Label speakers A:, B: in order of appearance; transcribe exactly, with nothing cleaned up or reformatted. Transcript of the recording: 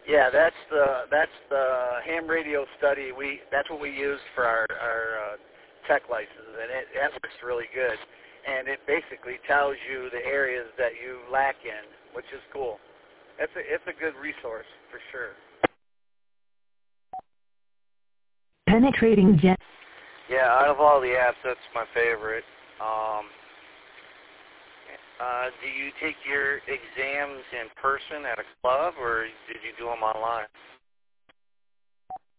A: Yeah, that's the that's the ham radio study. We that's what we used for our our uh, tech license, and it that works really good. And it basically tells you the areas that you lack in, which is cool. It's a it's a good resource for sure.
B: Penetrating jet.
C: Yeah, out of all the apps, that's my favorite. Um, uh, do you take your exams in person at a club, or did you do them online?